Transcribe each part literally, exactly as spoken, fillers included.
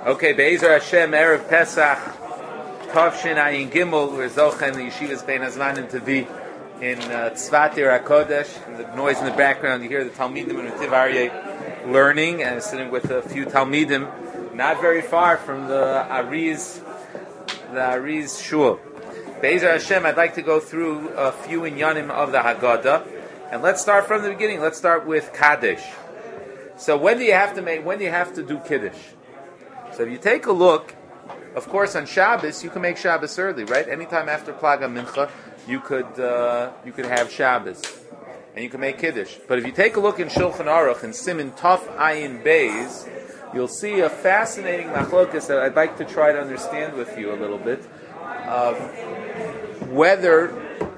Okay, Be'ezer Hashem, Erev Pesach, Tavshin Ayin Gimel, we're Zochen, the Yeshiva's Bein Hazmanim to be in uh, Tzvat Ir HaKodesh. The noise in the background, you hear the Talmidim and Tiv Aryeh learning, and sitting with a few Talmidim, not very far from the Ariz, the Ariz Shul. Be'ezer Hashem, I'd like to go through a few inyanim of the Haggadah, and let's start from the beginning. Let's start with Kaddish. So when do you have to make? When do you have to do Kiddush? So if you take a look, of course, on Shabbos you can make Shabbos early, right? Anytime after Plaga Mincha, you could uh, you could have Shabbos, and you can make Kiddush. But if you take a look in Shulchan Aruch in Siman Taf Ayin Beis, you'll see a fascinating machlokas that I'd like to try to understand with you a little bit of whether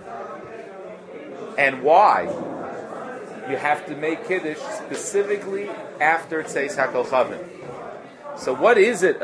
and why you have to make Kiddush specifically after Tzeis HaKochavim. So what is it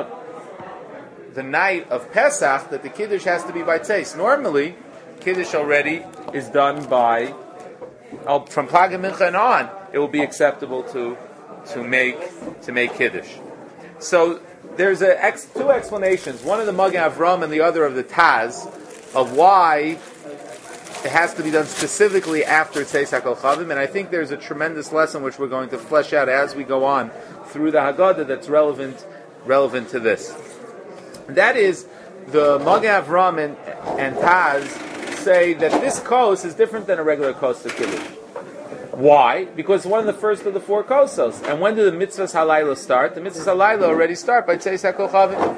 about the night of Pesach that the Kiddush has to be by Tzeis? Normally, Kiddush already is done by, oh, from Plaga Mincha and on, it will be acceptable to to make to make Kiddush. So there's a ex, two explanations, one of the Magen Avram and the other of the Taz, of why it has to be done specifically after Tzeis HaKochavim, and I think there's a tremendous lesson which we're going to flesh out as we go on through the Haggadah that's relevant relevant to this. That is, the Magen Avram and, and Taz say that this kos is different than a regular kos of Kiddush. Why? Because it's one of the first of the four kosos. And when do the mitzvahs halayla start? The mitzvahs halayla already start by Tzeis HaKochavim.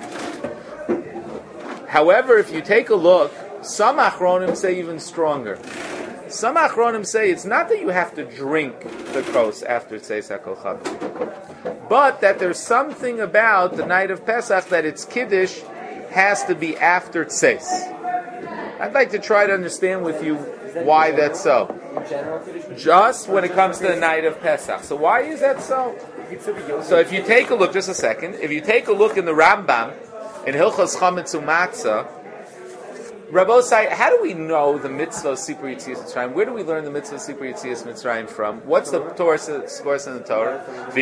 However, if you take a look, some achronim say even stronger. Some achronim say it's not that you have to drink the kos after Tzeis HaKochavim, but that there's something about the night of Pesach that its Kiddush has to be after Tzeis. I'd like to try to understand with you why that's so. Just when it comes to the night of Pesach. So why is that so? So if you take a look, just a second, if you take a look in the Rambam, in Hilchos Chametz U'Matzah, Rabbosai, how do we know the mitzvah of Sipur Yetzias Mitzrayim? Where do we learn the mitzvah of Sipur Yetzias Mitzrayim from? What's the Torah source in the Torah?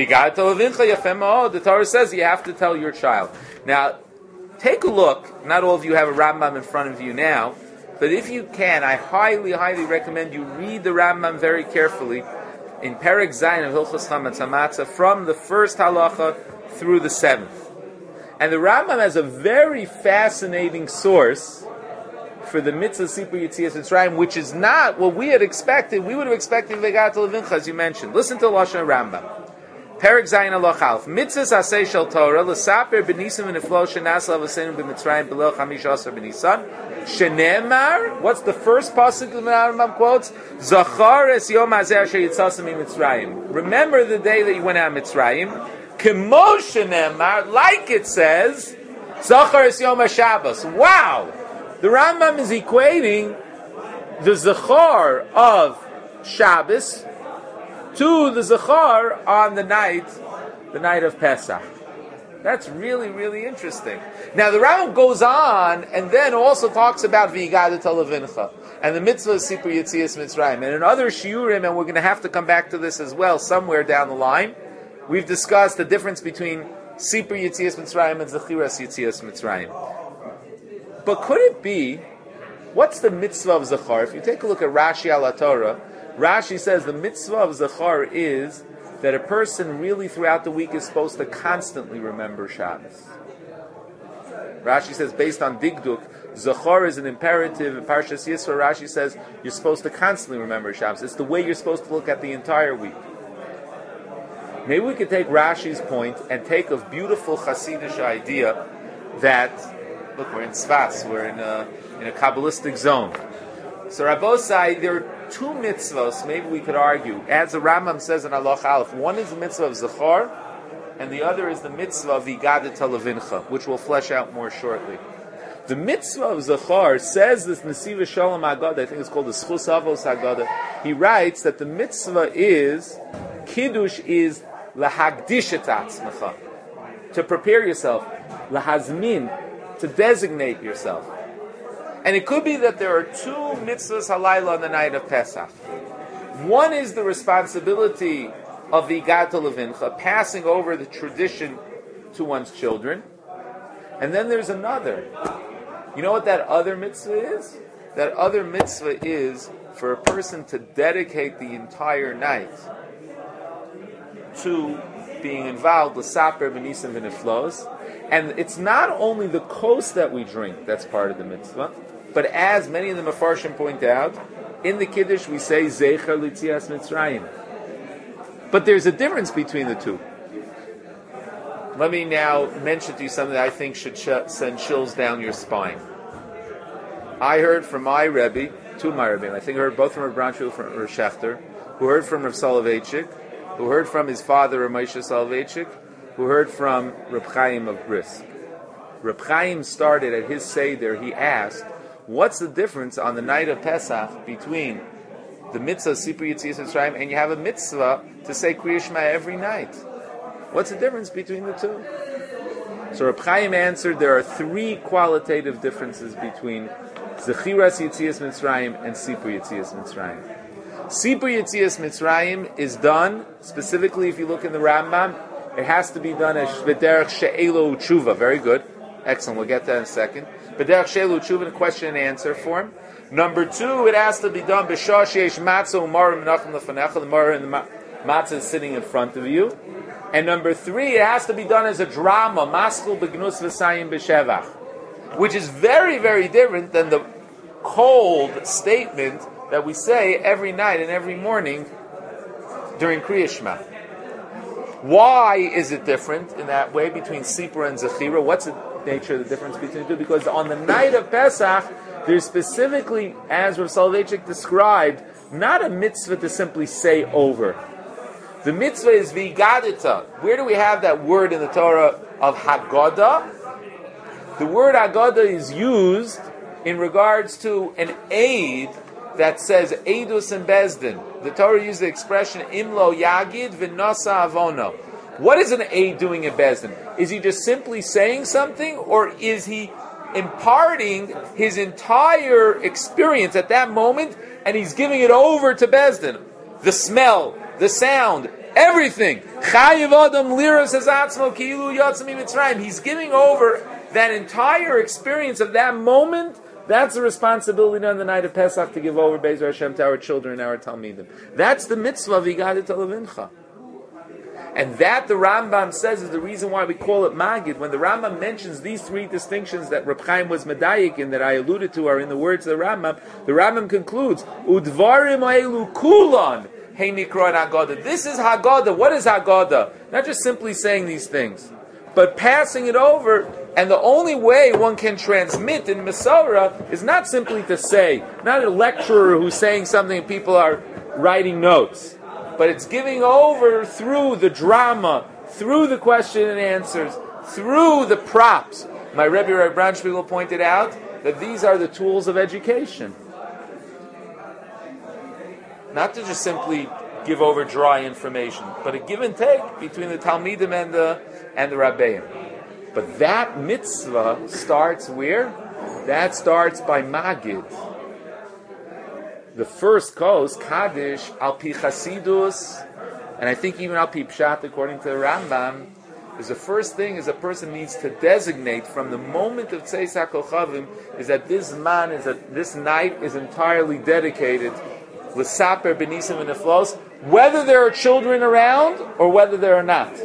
The Torah says you have to tell your child. Now, take a look. Not all of you have a Rambam in front of you now, but if you can, I highly, highly recommend you read the Rambam very carefully in Perek Zayin of Hilchos Chametz Hamatzah from the first halacha through the seventh. And the Rambam has a very fascinating source for the mitzvah Sipur Yetzias Mitzrayim, which is not what we had expected. We would have expected Vegat Levincha, as you mentioned. Listen to Lashon Rambam. Perek Zayin Alach Alf. Mitzvahs Asay Shel Torah, L'saper b'nisim v'neflo shenas l'avosenu b'Mitzrayim b'leil chamish asar b'Nisan. Shenemar, what's the first pasuk the Rambam quotes? Zachar es yom hazeh asher yitzasem miMitzrayim. Remember the day that you went out of Mitzrayim. Kemo shenemar, like it says, Zachar es yom HaShabbos. Wow! The Rambam is equating the Zachar of Shabbos to the Zachar on the night, the night of Pesach. That's really, really interesting. Now the Rambam goes on and then also talks about V'yigadet Levincha and the mitzvah of Sipur Yetzias Mitzrayim. And in other shiurim, and we're going to have to come back to this as well somewhere down the line, we've discussed the difference between Sipur Yetzias Mitzrayim and Zechiras Yetzias Mitzrayim. But could it be, what's the mitzvah of Zachar? If you take a look at Rashi al Torah, Rashi says the mitzvah of Zachar is that a person really throughout the week is supposed to constantly remember Shabbos. Rashi says, based on Digduk, Zachar is an imperative. In Parshas Yisro, Rashi says you're supposed to constantly remember Shabbos. It's the way you're supposed to look at the entire week. Maybe we could take Rashi's point and take a beautiful Hasidic idea that, look, we're in Tzfas, we're in a, in a Kabbalistic zone. So Rabbosai, there are two mitzvahs, maybe we could argue, as the Rambam says in Alach Aleph. One is the mitzvah of Zachar, and the other is the mitzvah of V'yigadet Levincha, which we'll flesh out more shortly. The mitzvah of Zachar, says this Nesiva Shalom Haggadah, I think it's called the Schus Avos Haggadah, he writes that the mitzvah is, Kiddush is Lahagdish et atzmecha, to prepare yourself, Lahazmin, to designate yourself. And it could be that there are two mitzvahs halayla on the night of Pesach. One is the responsibility of the V'yigadet Levincha, passing over the tradition to one's children. And then there's another. You know what that other mitzvah is? That other mitzvah is for a person to dedicate the entire night to being involved with Saper, Benisim, Beniflos. And it's not only the kos that we drink that's part of the mitzvah, but as many of the Mefarshim point out, in the Kiddush we say Zecher L'Tzias Mitzrayim. But there's a difference between the two. Let me now mention to you something that I think should sh- send chills down your spine. I heard from my Rebbe, two of my Rebbe, I think I heard both from Rav Branchel and from Rav Shechter, who heard from Rav Soloveitchik, who heard from his father, Rav Moshe Soloveitchik, who heard from Reb Chaim of Brisk. Reb Chaim started at his Seder, he asked, what's the difference on the night of Pesach between the mitzvah Sipur Yetzias Mitzrayim and you have a mitzvah to say Kriya Shema every night? What's the difference between the two? So Reb Chaim answered, there are three qualitative differences between Zechiras Yetzias Mitzrayim and Sipur Yetzias Mitzrayim. Sipur Yetzias Mitzrayim is done, specifically if you look in the Rambam, it has to be done as B'derech She'elo Tshuva. Very good. Excellent. We'll get to that in a second. B'derech She'elo Tshuva in a question and answer form. Number two, it has to be done B'shah She'esh Matzah U'mar Menachem Lefanecha. The Mara and the Matzah is sitting in front of you. And number three, it has to be done as a drama, Maskul B'gnus V'sayim B'shevach, which is very, very different than the cold statement that we say every night and every morning during Kriya Shema. Why is it different in that way between Sipur and Zechira? What's the nature of the difference between the two? Because on the night of Pesach, there's specifically, as Rav Soloveitchik described, not a mitzvah to simply say over. The mitzvah is Vigadita. Where do we have that word in the Torah of Haggadah? The word Haggadah is used in regards to an aid that says Eidus and Bezdin. The Torah uses the expression Imlo Yagid V'nasa Avono. What is an aid doing in Bezdin? Is he just simply saying something, or is he imparting his entire experience at that moment and he's giving it over to Bezdin? The smell, the sound, everything. He's giving over that entire experience of that moment. That's the responsibility on the night of Pesach to give over Be'ezer Hashem to our children and our Talmidim. That's the mitzvah of Yigadet Alavincha. And that, the Rambam says, is the reason why we call it Magid. When the Rambam mentions these three distinctions that Reb Chaim was medayik in, that I alluded to, are in the words of the Rambam, the Rambam concludes, Udvarim ha'elu kulon hey nikroin Haggadah. This is Haggadah. What is Haggadah? Not just simply saying these things, but passing it over. And the only way one can transmit in Masorah is not simply to say, not a lecturer who's saying something and people are writing notes, but it's giving over through the drama, through the question and answers, through the props. My Rebbe Rav Branchel pointed out that these are the tools of education. Not to just simply give over dry information, but a give and take between the Talmidim and the and the Rabbeim. But that mitzvah starts where? That starts by Magid. The first kos, Kaddish, Al Pi Chasidus, and I think even Al Pi Pshat, according to the Rambam, is the first thing is a person needs to designate from the moment of Tzeis HaKochavim is that this man, is that this night is entirely dedicated L'Saper Benisim and Neflos, whether there are children around or whether there are not.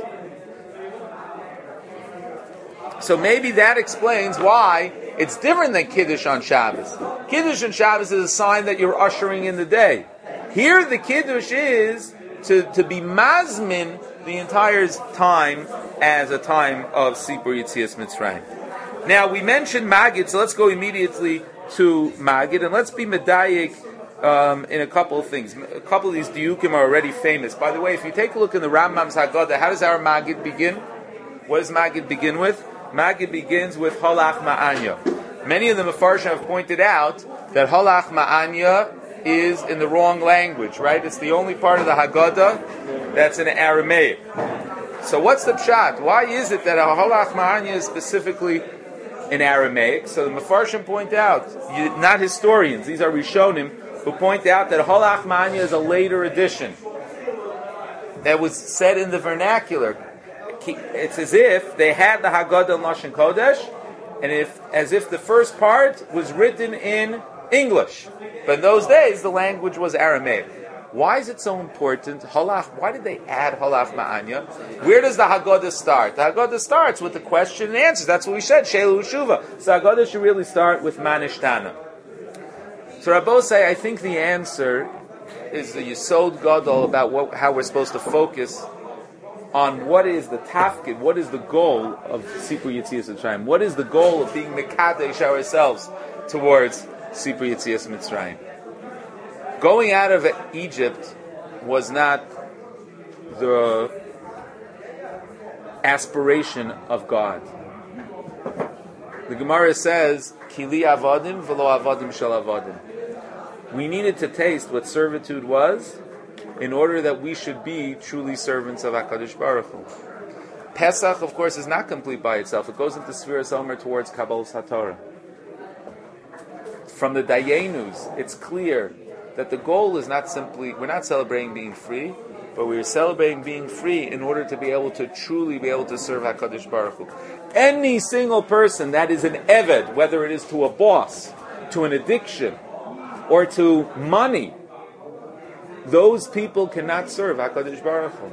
So maybe that explains why it's different than Kiddush on Shabbos. Kiddush on Shabbos is a sign that you're ushering in the day. Here the Kiddush is to, to be mazmin the entire time as a time of Sipur Yetzias Mitzrayim. Now we mentioned Magid, so let's go immediately to Magid, and let's be medayik um, in a couple of things. A couple of these diukim are already famous. By the way, if you take a look in the Rambam's Haggadah, how does our Magid begin? What does Magid begin with? Magid begins with Halach Ma'anya. Many of the Mefarshim have pointed out that Halach Ma'anya is in the wrong language, right? It's the only part of the Haggadah that's in Aramaic. So what's the pshat? Why is it that a Halach Ma'anya is specifically in Aramaic? So the Mefarshim point out, not historians, these are Rishonim, who point out that Halach Ma'anya is a later addition that was said in the vernacular. it's as if they had the Haggadah in Lashon Kodesh, and if as if the first part was written in English. But in those days, the language was Aramaic. Why is it so important? Halach. Why did they add Halach Ma'anya? Where does the Haggadah start? The Haggadah starts with the question and answers. That's what we said. Shelu Shuva. So Haggadah should really start with Manishtana. So Rabbo say, I think the answer is the Yesod Gadol about what, how we're supposed to focus on what is the tafkid, what is the goal of Sipur Yetzias Mitzrayim, what is the goal of being mekadesh ourselves towards Sipur Yetzias Mitzrayim. Going out of Egypt was not the aspiration of God. The Gemara says, Kili avadim v'lo avadim shel avadim. We needed to taste what servitude was in order that we should be truly servants of HaKadosh Baruch Hu. Pesach, of course, is not complete by itself. It goes into Sfiras Omer towards Kabbalas HaTorah. From the Dayenus, it's clear that the goal is not simply, we're not celebrating being free, but we're celebrating being free in order to be able to truly be able to serve HaKadosh Baruch Hu. Any single person that is an Eved, whether it is to a boss, to an addiction, or to money, those people cannot serve HaKadosh Baruch Hu.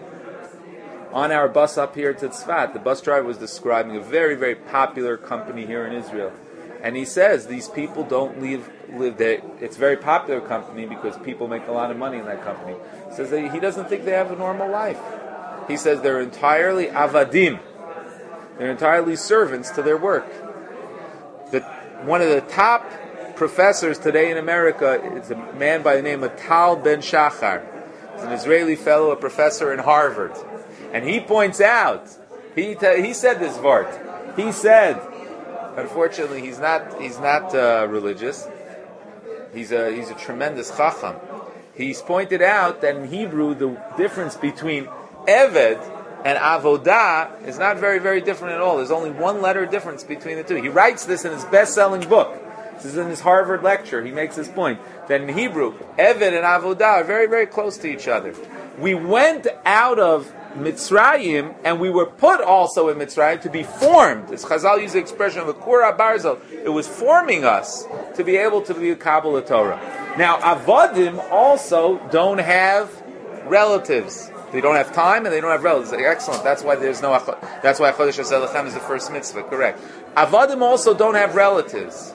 On our bus up here to Tzfat, the bus driver was describing a very, very popular company here in Israel. And he says these people don't leave, live there. It's a very popular company because people make a lot of money in that company. He says that he doesn't think they have a normal life. He says they're entirely avadim. They're entirely servants to their work. The, one of the top professors today in America is a man by the name of Tal Ben Shachar. He's an Israeli fellow, a professor in Harvard. And he points out, he t- he said this vart. He said, unfortunately, he's not he's not uh, religious. He's a he's a tremendous chacham. He's pointed out that in Hebrew the difference between Eved and Avodah is not very very different at all. There's only one letter difference between the two. He writes this in his best-selling book. This is in his Harvard lecture. He makes this point that in Hebrew, Eved and Avodah are very very close to each other. We went out of Mitzrayim, and we were put also in Mitzrayim to be formed. As Chazal used the expression of a Kura Barzel, it was forming us to be able to be a Kabbalah Torah. Now, Avodim also don't have relatives. They don't have time and they don't have relatives. Excellent. That's why there's no. That's why Chodesh HaZelachem is the first mitzvah. Correct. Avodim also don't have relatives.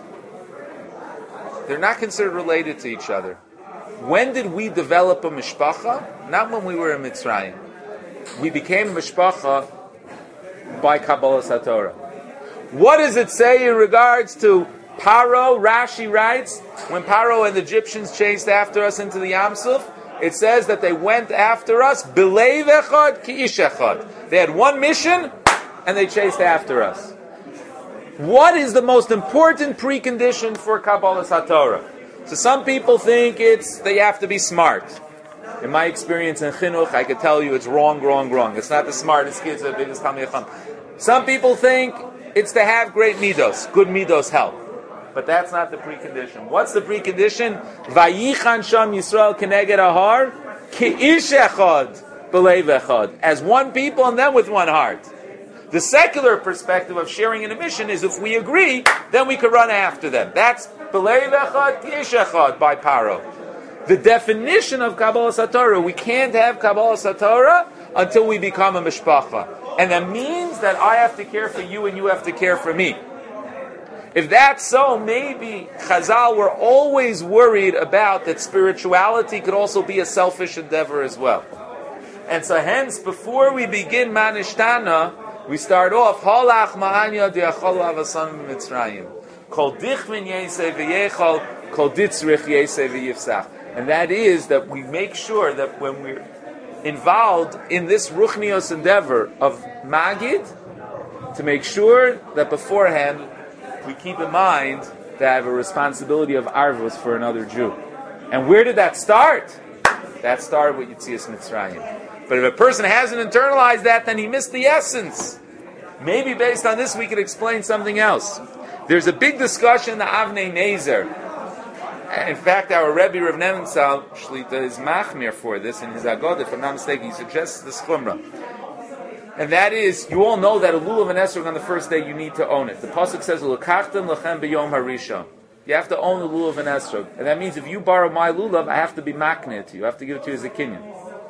They're not considered related to each other. When did we develop a mishpacha? Not when we were in Mitzrayim. We became a mishpacha by Kabbalas HaTorah. What does it say in regards to Paro? Rashi writes, when Paro and the Egyptians chased after us into the Yam Suf, it says that they went after us b'leiv echad ki ish echad. They had one mission and they chased after us. What is the most important precondition for Kabbalas HaTorah? So some people think it's that you have to be smart. In my experience in Chinuch, I could tell you it's wrong, wrong, wrong. It's not the smartest kids, the biggest Talmidei Chacham. Some people think it's to have great midos. Good midos help. But that's not the precondition. What's the precondition? Vayichan sham Yisrael keneged ahar ki ish echad b'leiv echad. As one people and then with one heart. The secular perspective of sharing in a mission is if we agree, then we could run after them. That's b'leiv echad ki ish echad by Paro. The definition of Kabbalas HaTorah, we can't have Kabbalas HaTorah until we become a mishpacha. And that means that I have to care for you and you have to care for me. If that's so, maybe Chazal were always worried about that spirituality could also be a selfish endeavor as well. And so hence, before we begin Manishtana, we start off, Halach ma'anya di'achol avasan mitzrayim. Kol dichvin yesei v'yechol, kol ditzrich yesei v'yifsach. And that is that we make sure that when we're involved in this ruchnios endeavor of Magid, to make sure that beforehand we keep in mind that I have a responsibility of Arvos for another Jew. And where did that start? That started with Yetzias Mitzrayim. But if a person hasn't internalized that, then he missed the essence. Maybe based on this we could explain something else. There's a big discussion in the Avnei Nezer. In fact, our Rebbe Rav Nebenzahl Shlita is machmir for this in his Agodah. If I'm not mistaken, he suggests this chumrah. And that is, you all know that a lulav and esrog on the first day, you need to own it. The pasuk says, "L'kachtem lechem b'yom harishon." You have to own the lulav and esrog. And that means if you borrow my lulav, I have to be makneh to you. I have to give it to you as a kinyan.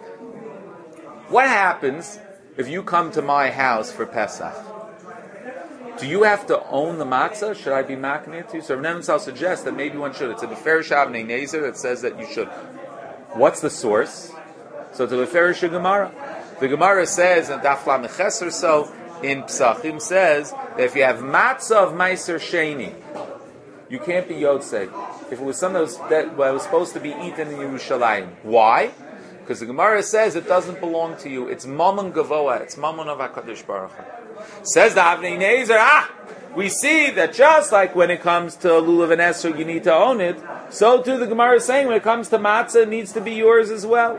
What happens if you come to my house for Pesach? Do you have to own the matzah? Should I be makneh to you? So Rav Nebenzahl suggests that maybe one should. It's a Beferish Avnei Nezer that says that you should. What's the source? So it's a Beferish Gemara. The Gemara says, and Daf Lameches or so, in Psachim says, that if you have matzah of Meiser Sheni, you can't be Yotzei. If it was something that was, that was supposed to be eaten in Yerushalayim. Why? Because the Gemara says it doesn't belong to you. It's Mammon Gavoa. It's Mammon of HaKadosh Baruch Hu. Says the Avnei Nezer, ah! We see that just like when it comes to lulav and esrog, you need to own it, so too the Gemara is saying when it comes to matzah, it needs to be yours as well.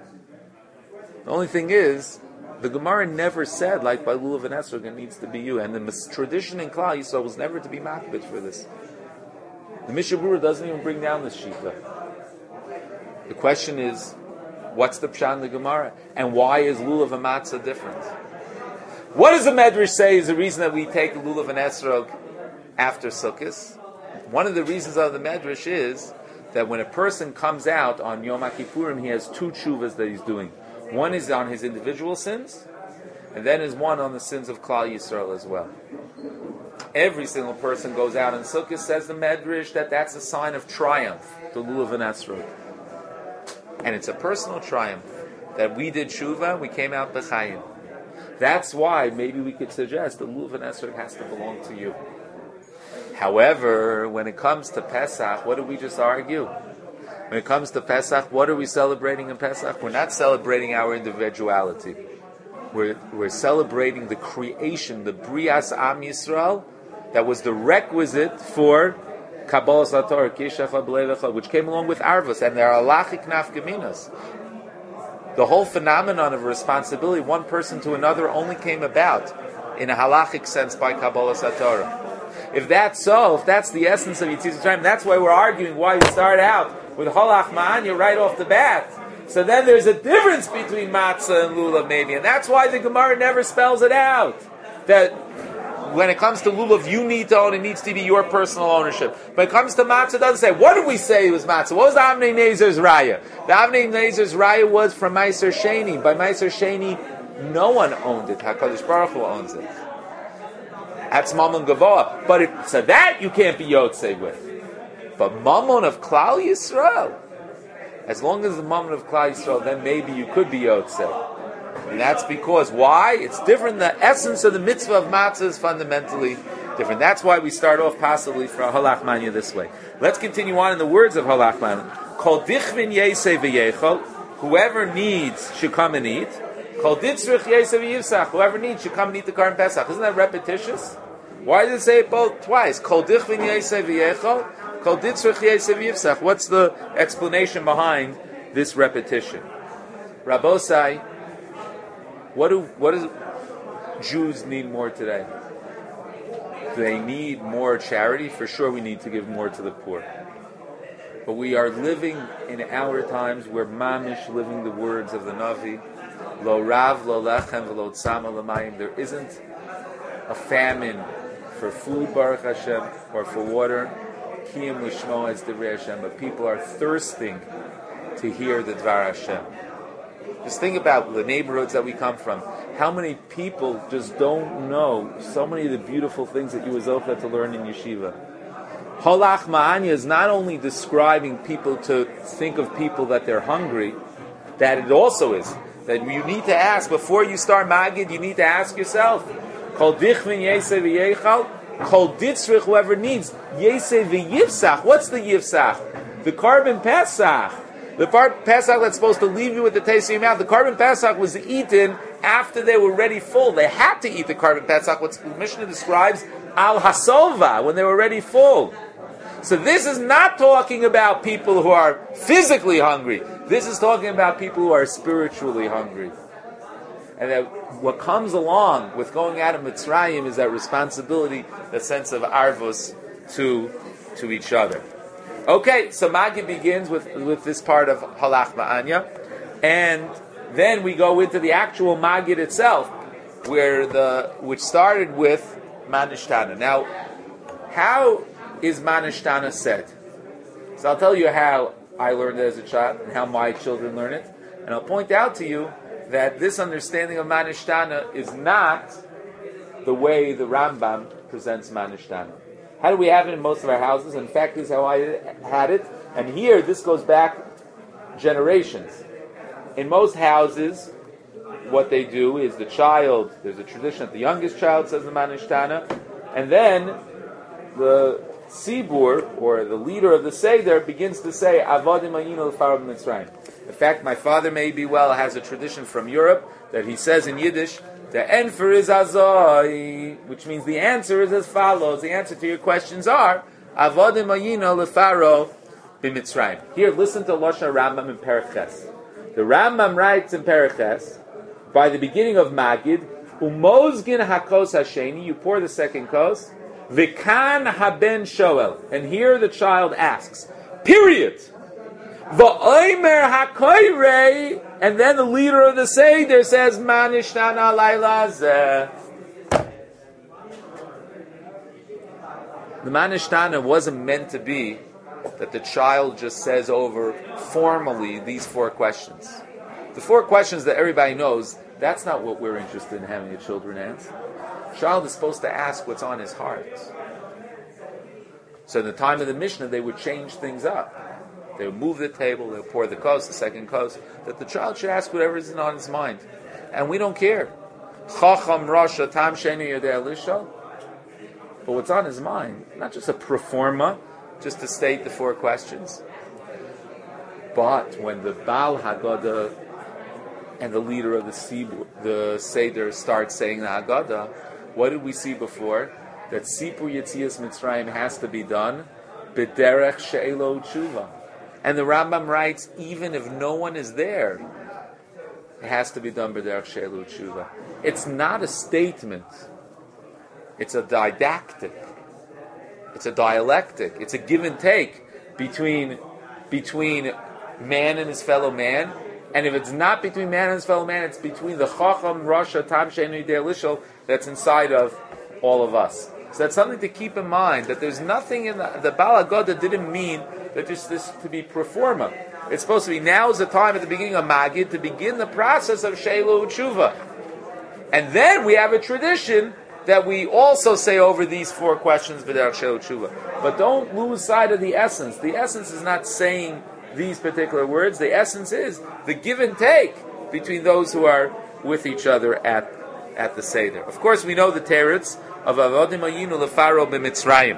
The only thing is, the Gemara never said, like by lulav and esrog, it needs to be you. And the tradition in Klal Yisrael was never to be makbid for this. The Mishnah Berurah doesn't even bring down this shita. The question is, what's the pshat in the Gemara? And why is lulav and matzah different? What does the Medrash say is the reason that we take lulav and esrog after Sukkot? One of the reasons of the Medrash is that when a person comes out on Yom HaKippurim, he has two tshuvas that he's doing. One is on his individual sins, and then is one on the sins of Klal Yisrael as well. Every single person goes out on Sukkot, says the Medrash, that that's a sign of triumph, the lulav and esrog. And it's a personal triumph, that we did tshuva, we came out b'chayim. That's why maybe we could suggest that lulav and esrog has to belong to you. However, when it comes to Pesach, what did we just argue? When it comes to Pesach, what are we celebrating in Pesach? We're not celebrating our individuality. We're, we're celebrating the creation, the Brias Am Yisrael, that was the requisite for Kabbalah Sator, Kishafa B'Leilecha, which came along with Arvus, and there are halachic nafkaminas. The whole phenomenon of responsibility, one person to another, only came about in a halachic sense by Kabbalah Sator. If that's so, if that's the essence of Yitzis Mitzrayim, that's why we're arguing why we start out with Holach Ma'anya right off the bat. So then there's a difference between matzah and lulav maybe, and that's why the Gemara never spells it out. That when it comes to lulav, you need to own, it needs to be your personal ownership. When it comes to matzah, it doesn't say, what did we say it was matzah? What was the Avnei Nezer's raya? The Avnei Nezer's raya was from Meiser Sheni. By Meiser Sheni, no one owned it. HaKadosh Baruch Hu owns it. That's Mammon Gavoa. But it, so that you can't be Yotzei with. But Mammon of Klal Yisrael, as long as the Mammon of Klal Yisrael, then maybe you could be Yotzei. And that's because, why? It's different. The essence of the mitzvah of matzah is fundamentally different. That's why we start off possibly for Halach Manya this way. Let's continue on in the words of Halach Manya. Kol dichvin yesei v'yechol, whoever needs should come and eat. Kol ditzrich yesei v'yivsach, whoever needs should come and eat the Karban Pesach. Isn't that repetitious? Why does it say it both twice? Kol dichvin yesei v'yechol, kol ditzrich yesei v'yivsach. What's the explanation behind this repetition? Rabbosai, what do what does Jews need more today? Do they need more charity? For sure we need to give more to the poor. But we are living in our times where mamish living the words of the Navi, lo rav, lo lechem, v'lo tzama l'mayim. There isn't a famine for food, Baruch Hashem, or for water, kiyum l'shmo as divrei Hashem, but people are thirsting to hear the Dvar Hashem. Just think about the neighborhoods that we come from. How many people just don't know so many of the beautiful things that you was zocheh to learn in yeshiva? Holach Ma'anya is not only describing people to think of people that they're hungry, that it also is. That you need to ask, before you start Magid, you need to ask yourself, Kol dichvin yesei v'yechal, Kol ditzrich, whoever needs, yesei v'yivsach. What's the yivsach? The Karban Pesach. The Karban Pesach that's supposed to leave you with the taste of your mouth. The Karban Pesach was eaten after they were already full. They had to eat the Karban Pesach, what the Mishnah describes, al hasova, when they were already full. So this is not talking about people who are physically hungry. This is talking about people who are spiritually hungry. And that what comes along with going out of Mitzrayim is that responsibility, that sense of arvus to, to each other. Okay, so Magid begins with, with this part of Halach Ma'anya, and then we go into the actual Magid itself. where the which started with Manishtana. Now, how is Manishtana said? So I'll tell you how I learned it as a child and how my children learn it, and I'll point out to you that this understanding of Manishtana is not the way the Rambam presents Manishtana. How do we have it in most of our houses? In fact, this is how I had it. And here, this goes back generations. In most houses, what they do is the child, there's a tradition that the youngest child says the Manishtana, and then the Sibur, or the leader of the Seder, begins to say, Avodim Ayinu L'Farav Mitzrayim. In fact, my father may be well has a tradition from Europe that he says in Yiddish, the enfer is azoi, which means the answer is as follows. The answer to your questions are, Avodim Ayinu L'Farav Mitzrayim. Here, listen to Lashon Rambam in Periches. The Rambam writes in Periches, by the beginning of Magid, Umozgin hakos hasheni, you pour the second kos, Vikan haben shoel, and here the child asks, period. V'oimer hakoyrei, and then the leader of the Seder says, Manishtana layla zeh. The Manishtana wasn't meant to be that the child just says over formally these four questions. The four questions that everybody knows, that's not what we're interested in having the children answer. The child is supposed to ask what's on his heart. So in the time of the Mishnah, they would change things up. They would move the table, they would pour the kos, the second kos, that the child should ask whatever is on his mind. And we don't care. Chacham Rasha Tam Sheni Yodei Lisha. But what's on his mind, not just a pro forma, just to state the four questions. But when the Baal Haggadah and the leader of the Sibur, the Seder starts saying the Haggadah, what did we see before? That Sipur Yetzias Mitzrayim has to be done b'derech she'elo tshuva. And the Rambam writes, even if no one is there, it has to be done b'derech she'elo tshuva. It's not a statement. It's a didactic. It's a dialectic. It's a give and take between between man and his fellow man. And if it's not between man and his fellow man, it's between the Chacham, Rasha, Tam Sheni Yodei Lishol that's inside of all of us. So that's something to keep in mind, that there's nothing in the, the Baal Haggadah didn't mean that just this to be pro forma. It's supposed to be, now is the time at the beginning of Magid to begin the process of Sheilu Tshuva. And then we have a tradition that we also say over these four questions, B'derech Sheilu Tshuva. But don't lose sight of the essence. The essence is not saying these particular words. The essence is the give and take between those who are with each other at at the Seder. Of course, we know the teretz of Avodim Ayinu L'Farav b'Mitzrayim.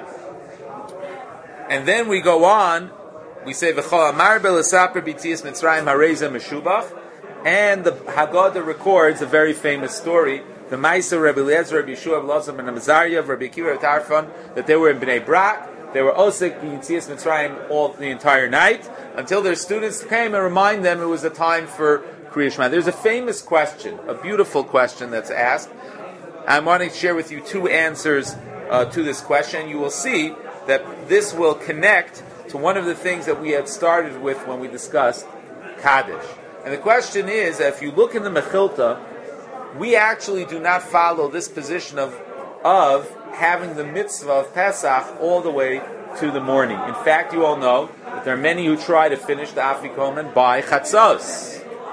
And then we go on, we say, V'chol Amar B'Lesaper B'Tzias Mitzrayim Hareza Meshubach, and the Haggadah records a very famous story, the Ma'aser Rabbi Eliezer, Rabbi Yeshua, Rabbi Elazar ben Amazariah, Rabbi Akiva, Rabbi Tarfon, that they were in Bnei Brak, they were Osek B'Tzias Mitzrayim all the entire night, until their students came and remind them it was a time for Kriya Shema. There's a famous question, a beautiful question that's asked. I'm wanting to share with you two answers uh, to this question. You will see that this will connect to one of the things that we had started with when we discussed Kaddish. And the question is, if you look in the Mechilta, we actually do not follow this position of, of having the mitzvah of Pesach all the way to the morning. In fact, you all know that there are many who try to finish the Afikomen by Chatzos.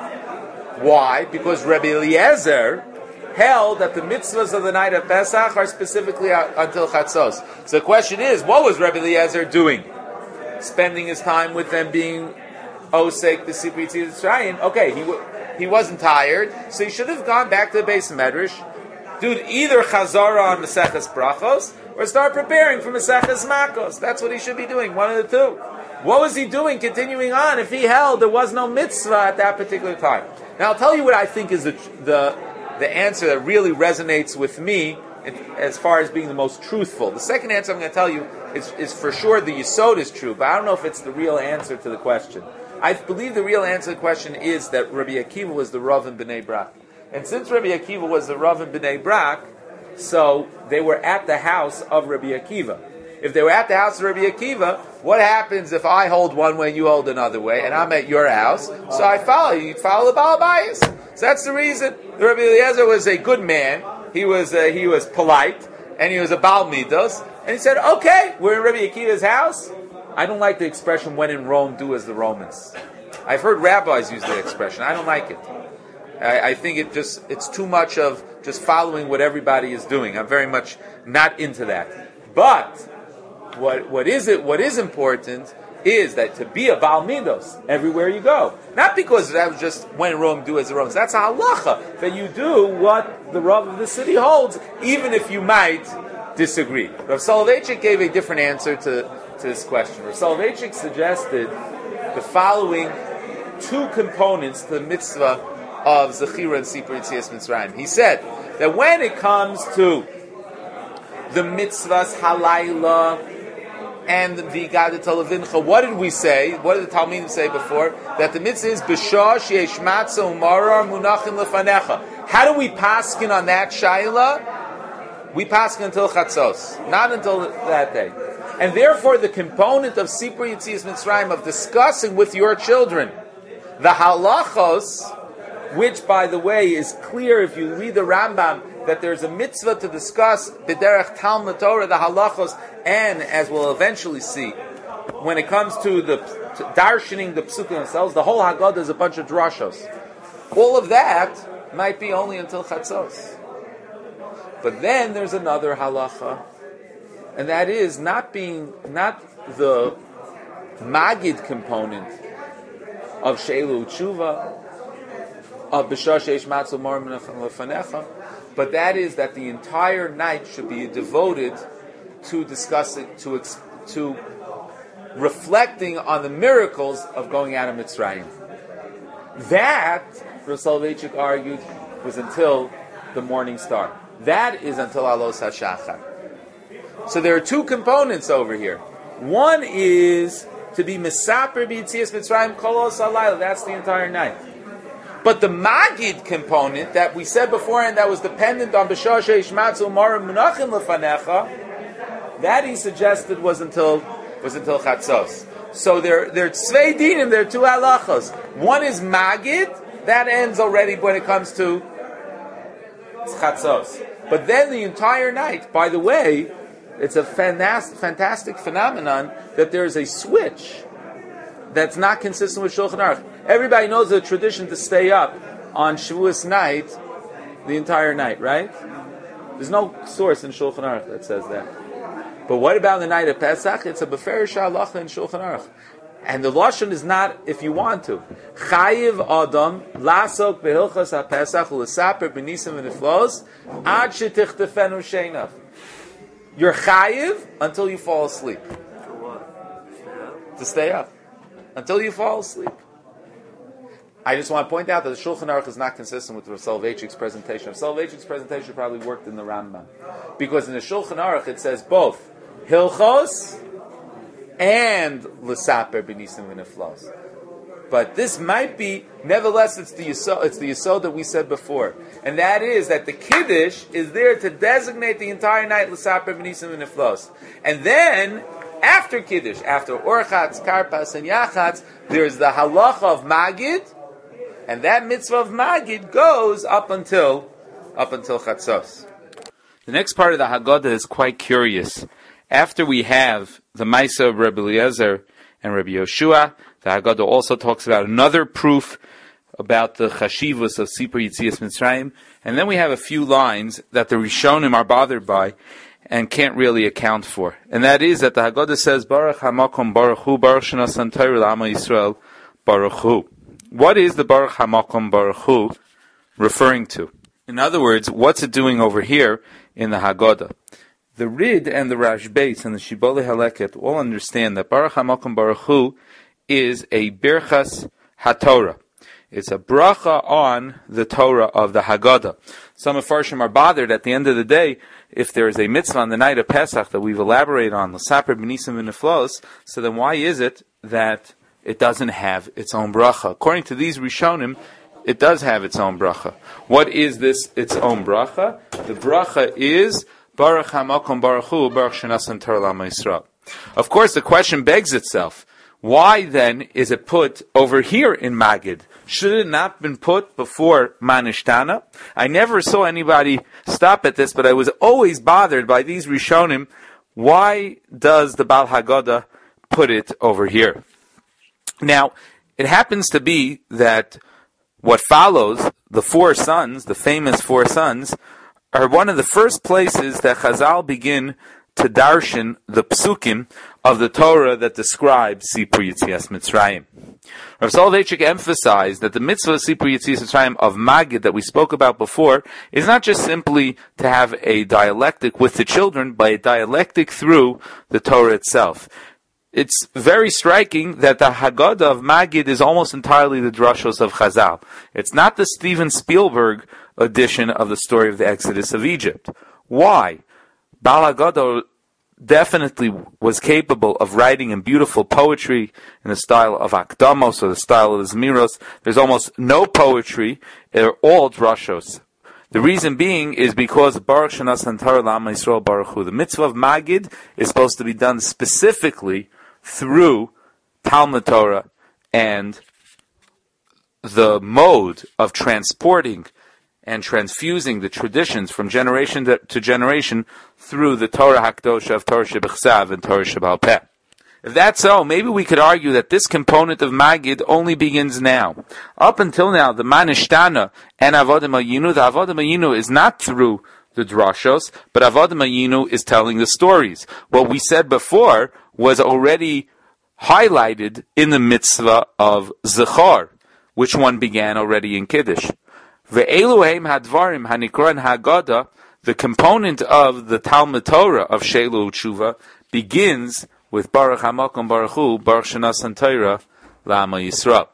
Why? Because Rabbi Eliezer held that the mitzvahs of the night of Pesach are specifically until Chatzos. So the question is, what was Rabbi Eliezer doing? Spending his time with them, being Osek, the Sipur Yetzias Mitzrayim. Okay, he w- he wasn't tired, so he should have gone back to the Beis Medrash, do either Chazara on Maseches Brachos, or start preparing for Maseches Makos. That's what he should be doing, one of the two. What was he doing continuing on if he held there was no mitzvah at that particular time? Now I'll tell you what I think is the the, the answer that really resonates with me as far as being the most truthful. The second answer I'm going to tell you is, is for sure the Yisod is true, but I don't know if it's the real answer to the question. I believe the real answer to the question is that Rabbi Akiva was the Rav in Bnei Brak. And since Rabbi Akiva was the Rav in Bnei Brak, so they were at the house of Rabbi Akiva. If they were at the house of Rabbi Akiva, what happens if I hold one way and you hold another way, and I'm at your house? So I follow you. You follow the Baal Bayis. So that's the reason. Rabbi Eliezer was a good man. He was uh, he was polite, and he was a Baal Midos. And he said, okay, we're in Rabbi Akiva's house. I don't like the expression, when in Rome, do as the Romans. I've heard rabbis use the expression. I don't like it. I, I think it just it's too much of just following what everybody is doing. I'm very much not into that. But what what is it? What is important is that to be a Baal Midos everywhere you go. Not because that was just when in Rome, do as the Romans. That's a halacha, that you do what the Rav of the city holds, even if you might disagree. Rav Soloveitchik gave a different answer to, to this question. Rav Soloveitchik suggested the following two components to the mitzvah of Zechira and Sipur Yetzias Mitzrayim. He said that when it comes to the mitzvahs halayla and the Gada Talavincha, what did we say? What did the Talmidim say before? That the mitzvah is B'shah sheyesh matzah u'marar munachim lefanecha. How do we paskin on that shayla? We paskin until Chatzos, not until that day. And therefore the component of Sipur Yetzias Mitzrayim, of discussing with your children the halachos, which, by the way, is clear if you read the Rambam, that there's a mitzvah to discuss b'derech Talmud Torah, the halachos, and, as we'll eventually see, when it comes to the to darshaning the psukim themselves, the whole Haggadah is a bunch of drashos. All of that might be only until Chatzos. But then there's another halacha, and that is not being, not the magid component of Sheilu Tshuva, of B'shah sheyesh matzah u'marar munachim lefanecha, but that is that the entire night should be devoted to discussing, to to reflecting on the miracles of going out of Mitzrayim. That, Rav Soloveitchik argued, was until the morning star. That is until Alos HaShachar. So there are two components over here. One is to be Mesaper B'Yetzias Mitzrayim Kolos Halayla. That's the entire night. But the Magid component that we said beforehand, that was dependent on B'shah sheyesh matzah u'marar munachim lefanecha, that he suggested was until was until Chatzos. So there there are tzvei dinim, there are two halachos. One is Magid, that ends already when it comes to Chatzos. But then the entire night, by the way, it's a fantastic, fantastic phenomenon that there's a switch that's not consistent with Shulchan Aruch. Everybody knows the tradition to stay up on Shavuos night the entire night, right? There's no source in Shulchan Aruch that says that. But what about the night of Pesach? It's a beferish halacha in Shulchan Aruch. And the lashon is not if you want to. Chayiv Adam lasok behilchas haPesach u'lesaper b'nisim v'niflos ad shetichtefenu sheinav. You're chayiv until you fall asleep. For what? To stay up until you fall asleep. I just want to point out that the Shulchan Aruch is not consistent with Rav Soloveitchik's presentation. Rav Soloveitchik's presentation probably worked in the Rambam, because in the Shulchan Aruch it says both hilchos and l'saper b'nisim v'niflos. But this might be, nevertheless, it's the yisod, it's the yisod that we said before, and that is that the kiddush is there to designate the entire night l'saper b'nisim v'niflos, and then after kiddush, after orchatz, karpas, and yachatz, there's the halacha of magid, and that mitzvah of magid goes up until up until chatzos. The next part of the Haggadah is quite curious. After we have the Maisa of Rabbi Eliezer and Rabbi Yoshua, the Haggadah also talks about another proof about the chashivus of Sipur Yetzias Mitzrayim, and then we have a few lines that the Rishonim are bothered by and can't really account for. And that is that the Haggadah says, Baruch HaMakom Baruch Hu, Baruch Shnasan Torah L'Amo Yisrael, Baruch Hu. What is the Baruch HaMakom Baruch Hu referring to? In other words, what's it doing over here in the Haggadah? The Rid and the Rashbeis and the Shibbolei Haleket all understand that Baruch HaMakom Baruch Hu is a Birchas HaTorah. It's a bracha on the Torah of the Haggadah. Some Mefarshim are bothered at the end of the day if there is a mitzvah on the night of Pesach that we've elaborated on, l'saper b'nisim v'niflos, so then why is it that it doesn't have its own bracha? According to these Rishonim, it does have its own bracha. What is this, its own bracha? The bracha is Baruch HaMakom Baruch Hu, Baruch Shnasan Torah L'Amo Yisrael. Of course, the question begs itself, Why then is it put over here in Magid? Should it not have been put before Manishtana? I never saw anybody stop at this, but I was always bothered by these Rishonim. Why does the Baal Haggadah put it over here? Now, it happens to be that what follows, the four sons, the famous four sons, are one of the first places that Chazal begin to darshan the psukim of the Torah that describe Sipur Yetzias Mitzrayim. Rav Soloveitchik emphasized that the mitzvah of Sipur Yetzias Mitzrayim of Magid that we spoke about before is not just simply to have a dialectic with the children, but a dialectic through the Torah itself. It's very striking that the Haggadah of Magid is almost entirely the drashos of Chazal. It's not the Steven Spielberg edition of the story of the Exodus of Egypt. Why? Baal Haggadah definitely was capable of writing in beautiful poetry in the style of Akdamos or the style of the Zmiros. There's almost no poetry. They're all drashos. The reason being is because Baruch Shenasan Torah L'Am Yisrael Baruch Hu. The mitzvah of Magid is supposed to be done specifically through Talmud Torah and the mode of transporting and transfusing the traditions from generation to, to generation through the Torah HaKdosha of Torah Shebechsav and Torah Shebal Peh. If that's so, maybe we could argue that this component of Magid only begins now. Up until now, the Manishtana and Avodah Mayinu, the Avodah Mayinu is not through the drashos, but Avodah Mayinu is telling the stories. What we said before was already highlighted in the mitzvah of Zechor, which one began already in Kiddush. Ve'eluheim hadvarim hanikron Haggadah, the component of the Talmud Torah of Shelu Tshuva begins with Baruch HaMakom Baruch Hu, Baruch Shenasan Torah L'Ama Yisrael.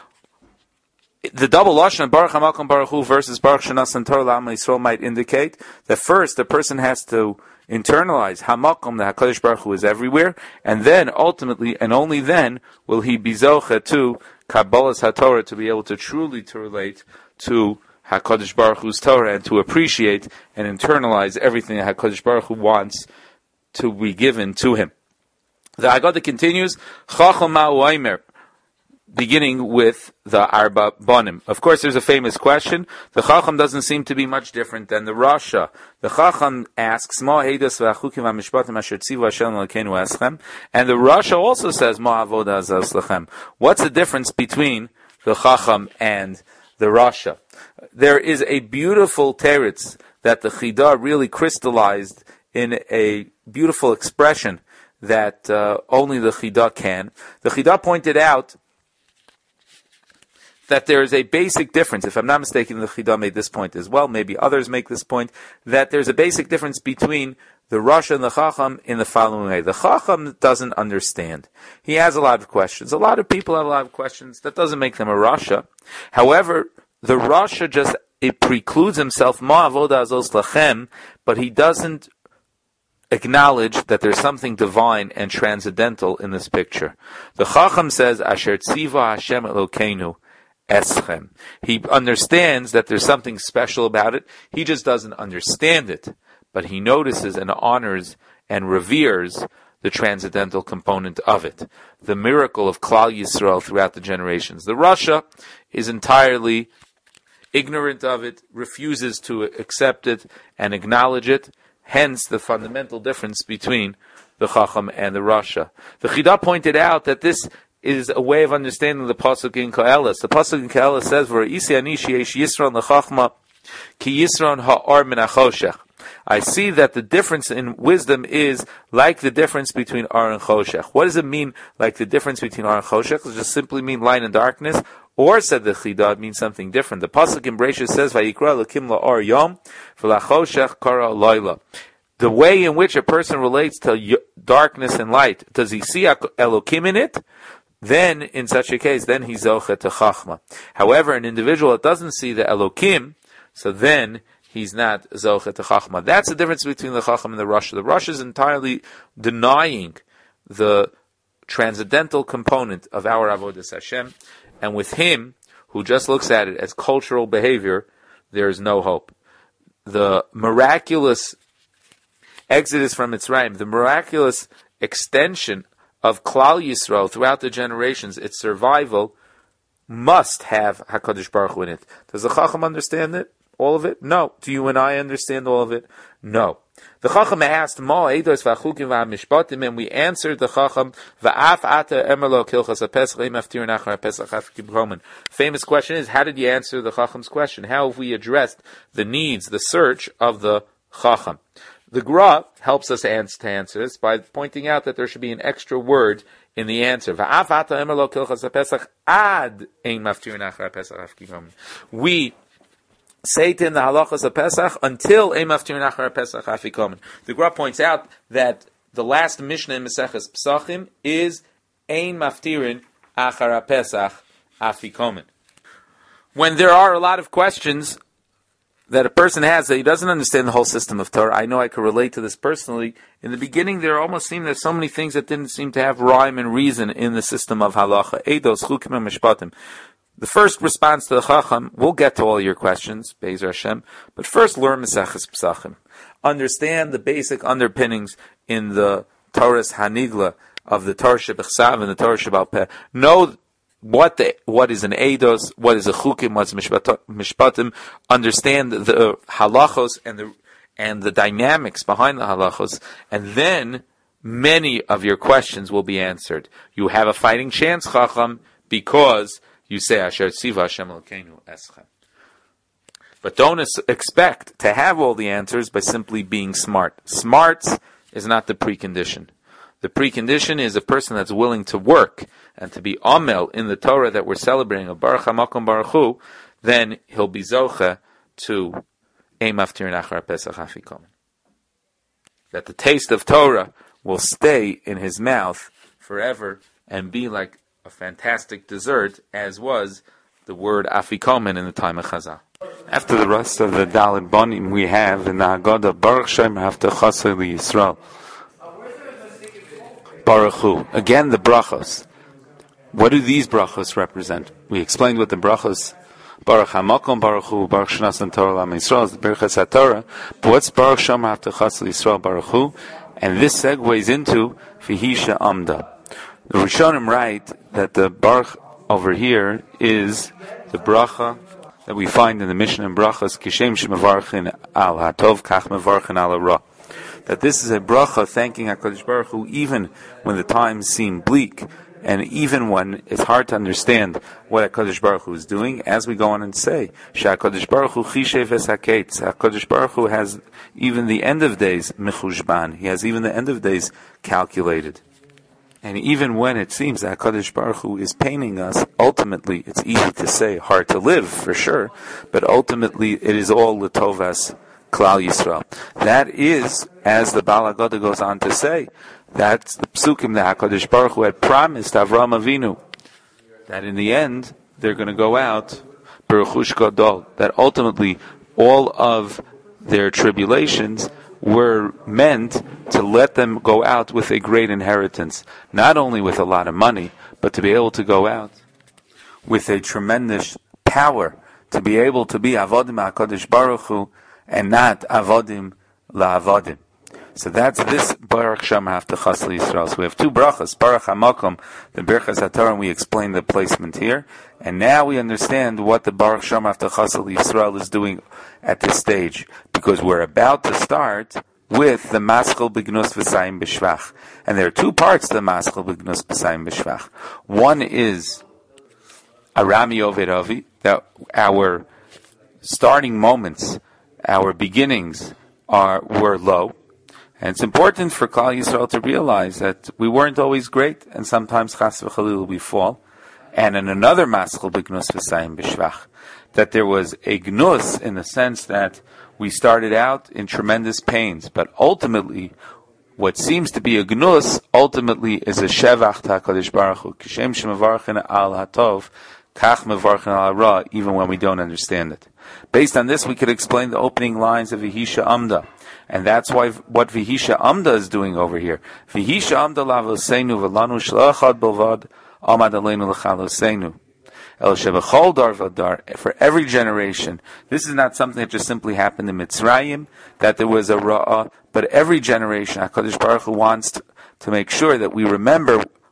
The double lashon of Baruch HaMakom Baruch Hu versus Baruch Shenasan Torah L'Ama Yisrael might indicate that first the person has to internalize Hamakom, the HaKadosh Baruch Hu is everywhere, and then ultimately and only then will he be zocha to Kabbalas HaTorah, to be able to truly to relate to HaKadosh Baruch Hu's Torah and to appreciate and internalize everything that HaKadosh Baruch Hu wants to be given to him. The Haggadah continues, Chacham Ma'u, beginning with the Arba Bonim. Of course, there's a famous question. The Chacham doesn't seem to be much different than the Rasha. The Chacham asks, Ma heidas v'achukim v'mishpatim asher tzivu Hashem l'keinu eschem. And the Rasha also says, Ma avoda azaz lechem. What's the difference between the Chacham and the Rasha? There is a beautiful teretz that the Chidah really crystallized in a beautiful expression that uh, only the Chidah can. The Chidah pointed out that there is a basic difference. If I'm not mistaken, the Chidah made this point as well. Maybe others make this point, that there's a basic difference between the Rasha and the Chacham in the following way. The Chacham doesn't understand. He has a lot of questions. A lot of people have a lot of questions. That doesn't make them a Rasha. However, the Rasha just, it precludes himself, Ma avoda azos lachem, but he doesn't acknowledge that there's something divine and transcendental in this picture. The Chacham says, Asher tziva Hashem Elokeinu eschem. He understands that there's something special about it. He just doesn't understand it, but he notices and honors and reveres the transcendental component of it, the miracle of Klal Yisrael throughout the generations. The Rasha is entirely ignorant of it, refuses to accept it and acknowledge it, hence the fundamental difference between the Chacham and the Rasha. The Chidah pointed out that this is a way of understanding the pasuk in Koheles. The pasuk in Koheles says, "V'ra'isi ani sheyesh Yisron lechachma ki Yisron ha'or min hachoshech." I see that the difference in wisdom is like the difference between Or and Choshech. What does it mean, like the difference between Or and Choshech? Does it just simply mean light and darkness? Or, said the Chidah, it means something different. The pasuk in Bereshit says, "Vayikra Elokim la'or yom, v'lachoshech kara layla." The way in which a person relates to darkness and light, does he see Elokim in it? Then, in such a case, then he's zoche to Chachma. However, an individual that doesn't see the Elokim, so then he's not zoche to Chachma. That's the difference between the Chacham and the Rasha. The Rasha is entirely denying the transcendental component of our Avodas Hashem, and with him, who just looks at it as cultural behavior, there is no hope. The miraculous exodus from Mitzrayim, the miraculous extension of Klal Yisrael throughout the generations, its survival, must have HaKadosh Baruch Hu in it. Does the Chacham understand it? All of it? No. Do you and I understand all of it? No. The Chacham asked, Ma Eidos v'achukim v'amishpatim, and we answered the Chacham, V'af ata emerlo kilchas ha'pesach eim aftir nachar ha'pesach ha'fikim chomen. Famous question is, how did you answer the Chacham's question? How have we addressed the needs, the search of the Chacham? The Gra helps us answer, to answer this by pointing out that there should be an extra word in the answer. V'af ata emerlo kilchas ha'pesach ad eim aftir nachar ha'pesach ha'fikim chomen. We say it in the halachas of Pesach until Eim Aftir Nachar Pesach Afikomen. The Gra points out that the last Mishnah in Maseches Pesachim is Ein Maftirin Achar Pesach Afikomen. When there are a lot of questions that a person has that he doesn't understand the whole system of Torah, I know I can relate to this personally. In the beginning, there almost seemed there's so many things that didn't seem to have rhyme and reason in the system of halacha. Eidos, Chukim, and Mishpatim. The first response to the Chacham, we'll get to all your questions, Be'ezer Hashem, but first learn Maseches Pesachim. Understand the basic underpinnings in the Torah's Hanigla of the Torah Shebechsav and the Torah Shebal Peh. Know what the, what is an Eidos, what is a Chukim, what's Mishpatim. Understand the halachos and the and the dynamics behind the halachos, and then many of your questions will be answered. You have a fighting chance, Chacham, because you say, Asher Tziva Hashem Elokeinu Eschem. But don't expect to have all the answers by simply being smart. Smarts is not the precondition. The precondition is a person that's willing to work and to be amel in the Torah that we're celebrating, of Baruch HaMakom Baruch Hu, then he'll be zoche to Eim Aftir Nachar Pesach Afikomen. That the taste of Torah will stay in his mouth forever and be like a fantastic dessert, as was the word Afikomen in the time of Chazal. After the rest of the Dalet Bonim, we have in the Haggadah Baruch Shem Haftachasei Yisrael. Baruch Hu. Again, the brachos. What do these brachos represent? We explained what the brachos Baruch HaMakom Baruch Hu, Baruch Shnas Torah Lam Yisrael is the Birchas HaTorah. But what's Baruch Shem Haftachasei Yisrael Baruch Hu? And this segues into V'hi Amda. The Rishonim write that the Baruch over here is the bracha that we find in the Mishnah in Brachas, Kishem Shemevarchin Al Hatov Kach Mevarchin Al Ra. That this is a bracha thanking HaKadosh Baruch Hu even when the times seem bleak and even when it's hard to understand what HaKadosh Baruch Hu is doing, as we go on and say, HaKadosh Baruch Hu Chishev Es HaKetz. HaKadosh Baruch Hu has even the end of days Mechushban. He has even the end of days calculated. And even when it seems that HaKadosh Baruch Hu is painting us, ultimately, it's easy to say, hard to live, for sure, but ultimately it is all L'tovas Klal Yisrael. That is, as the Baal HaGodah goes on to say, that's the psukim that HaKadosh Baruch Hu had promised Avram Avinu, that in the end, they're going to go out, Beruchush Gadol, that ultimately all of their tribulations were meant to let them go out with a great inheritance, not only with a lot of money, but to be able to go out with a tremendous power, to be able to be Avodim HaKadosh Baruch Hu and not Avodim LaAvodim. So that's this Baruch Shem Haftachasei Yisrael. So we have two brachas, Baruch HaMakom, the Birchas HaTorah, and we explain the placement here. And now we understand what the Baruch Shem Haftachasei Yisrael is doing at this stage, because we're about to start with the Maschil B'Gnus V'Sayim B'Shvach. And there are two parts to the Maschil B'Gnus V'Sayim B'Shvach. One is Arami Oved Avi, that our starting moments, our beginnings are were low. And it's important for Klal Yisrael to realize that we weren't always great, and sometimes Chas v'Chalil we fall. And in another Maschil B'Gnus V'Sayim B'Shvach, that there was a gnus in the sense that we started out in tremendous pains, but ultimately, what seems to be a gnus, ultimately is a shevach HaKadosh Baruch Hu. Kishem shemevarchin al hatov, kach mevarchin al ra, even when we don't understand it. Based on this, we could explain the opening lines of V'hi Amda. And that's why what V'hi Amda is doing over here. V'hi Amda lavoseinu v'lanu shlachad belvad amad aleinu l'chaloseinu. El shebechol dar v'dar, for every generation. This is not something that just simply happened in Mitzrayim, that there was a ra'ah, but every generation, HaKadosh Baruch Hu wants to, to make sure that we remember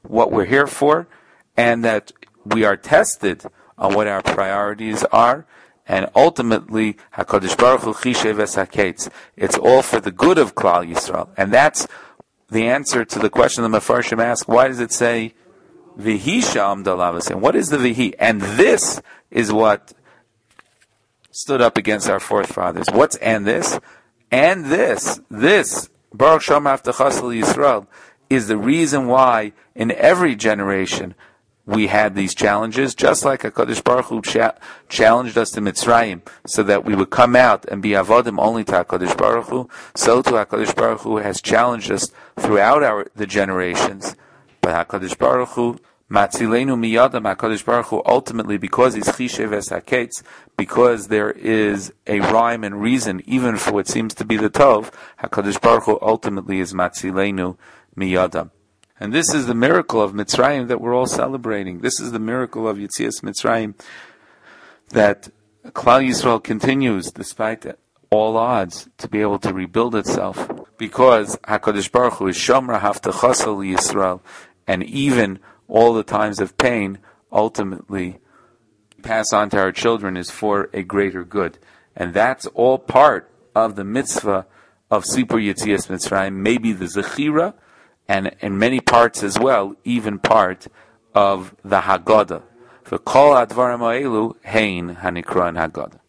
what we're here for, and that we are tested on what our priorities are, and ultimately, HaKadosh Baruch Hu Chishev es HaKetz. It's all for the good of Klal Yisrael. And that's the answer to the question the Mefarshim ask, why does it say, Vihi Sha'am Dalavas? And what is the Vihi? And this is what stood up against our forefathers. What's and this? And this, this, Baruch Shem Avtachas Yisrael, is the reason why in every generation we had these challenges, just like HaKadosh Baruch Hu cha- challenged us to Mitzrayim, so that we would come out and be avodim only to HaKadosh Baruch Hu, so too HaKadosh Baruch Hu has challenged us throughout our the generations. But HaKadosh Baruch Hu, Matzilenu miyadam, HaKadosh Baruch Hu, ultimately, because he's Chishev es HaKetz, because there is a rhyme and reason, even for what seems to be the Tov, HaKadosh Baruch Hu ultimately is Matzilenu miyadam. And this is the miracle of Mitzrayim that we're all celebrating. This is the miracle of Yetzias Mitzrayim, that Klal Yisrael continues, despite all odds, to be able to rebuild itself, because HaKadosh Baruch Hu is Shomra Haftachas Yisrael, and even all the times of pain, ultimately pass on to our children is for a greater good. And that's all part of the mitzvah of Sipur Yetzias Mitzrayim, maybe the Zechira, and in many parts as well, even part of the Haggadah. For Kol Advarim Ha'elu Hein Hanikra Haggadah.